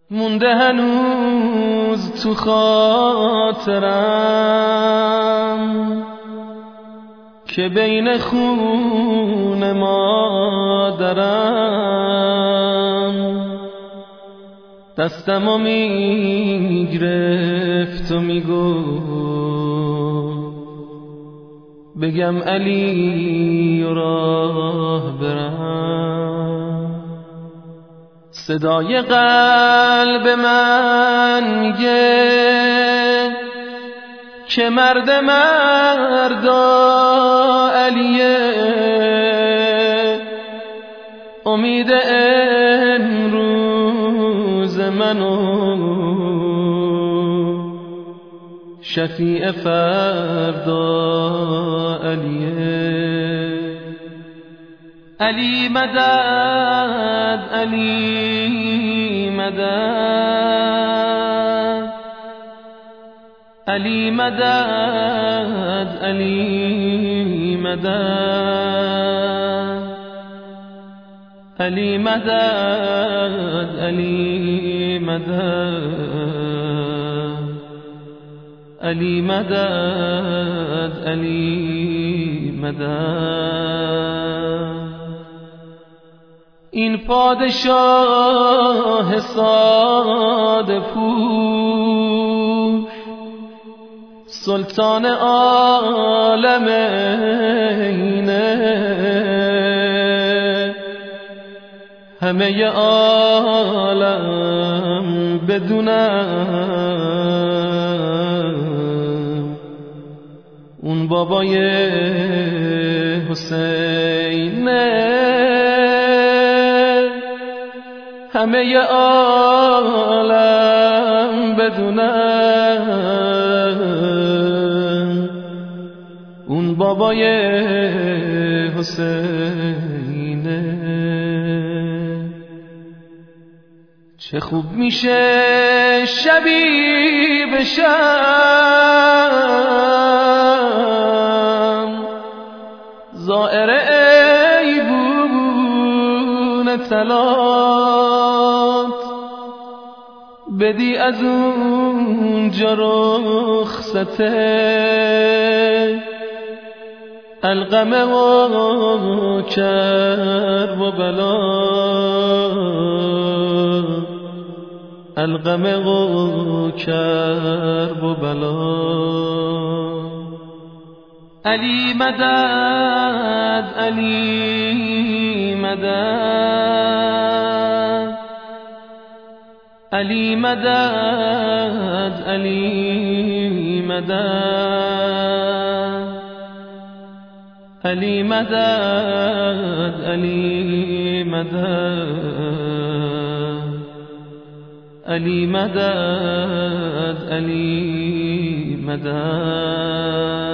مونده هنوز تو خاطرم که بین خون مادرم دستمو میگرفت و میگفت بگم علی و راه برم. صدای قلب من میگه که مرد مردا علیه، امید امروز منو شفیع فردا علیه. علی مدد علی مدد علی مدد علی مدد علی مدد علی مدد علی مدد علی مدد. این پادشاه ساده پوش سلطان عالم اینه، همه عالم بدونم اون بابای حسینه، همه عالم بدونم اون بابای حسینه. چه خوب میشه شبی بشم زائر ایوون طلات، بدی از اونجا رخصته القمه و کرب و بلا، القمه و کرب و بلا. علی مدد علی مدد علی مدد علی مدد علی مدد علی مدد علی مدد علی مدد.